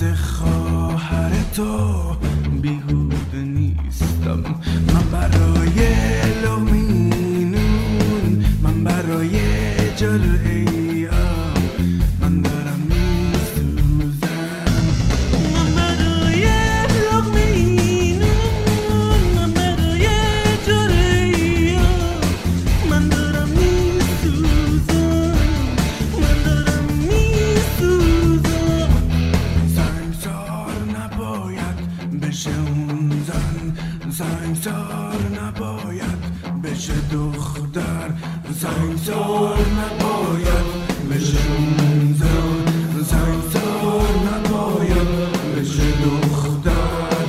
مثل خواهر تو بیهوده نیستم. من برای لقمه نون، من برای جرعه آب، من دارم میسوزم. من برای لقمه نون، من برای جرعه آب، من دارم میسوزم، من دارم میسوزم. سنگسار نباید بشه اون زن، سنگسار نباید بشه دختر، سنگسار نباید بشه اون زن، سنگسار نباید بشه دختر.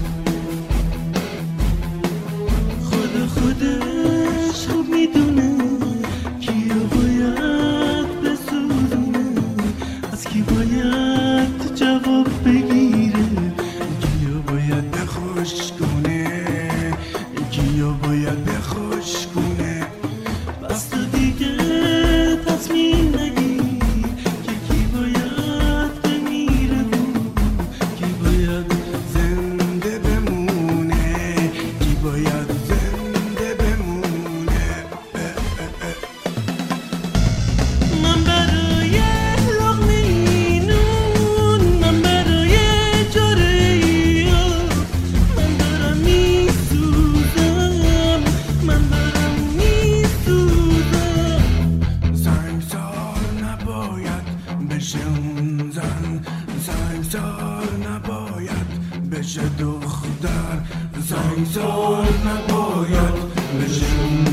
خودش خوب میدونه کیو باید بسوزونه، از کی باید جواب بگیره، کیو باید بخوش کنه، کیو باید بخوش کنه. بس تو دیگه تصمیم نگیر که کی باید بمیره و کی باید زنده بمونه، کی باید زنده بمونه. من برای لقمه نون، من برای جرعه آب، من دارم میسوزم، من دارم میسوزم. سنگسار نباید بشه اون زن، سنگسار نباید بشه دختر، سنگسار نباید بشه اون